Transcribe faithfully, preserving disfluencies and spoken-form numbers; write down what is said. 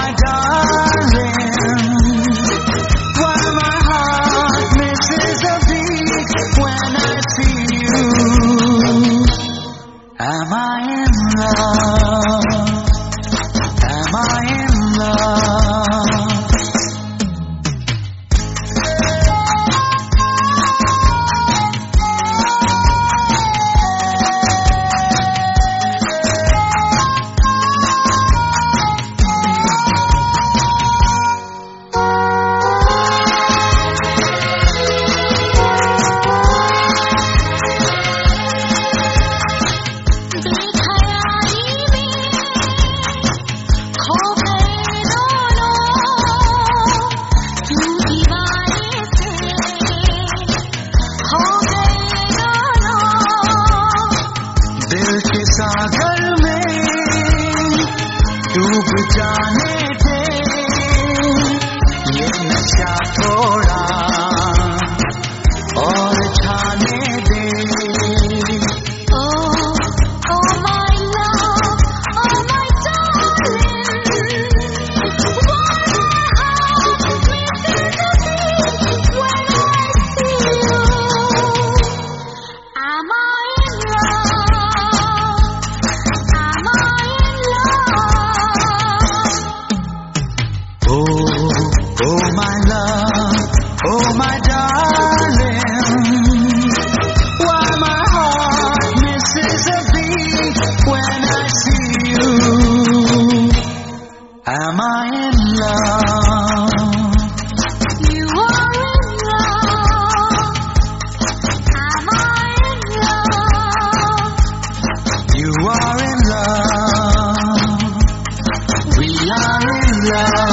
my darling, why my heart misses a beat when I see you. Am I in love? Am I in love? सागर में डूब जाने दे, ये नशा थोड़ा और छाने दे. Oh, oh my love, oh my darling, why my heart misses a beat when I see you. Am I in love? Oh my love, oh my darling, why my heart misses a beat when I see you. Am I in love? You are in love. Am I in love? You are in love. We are in love.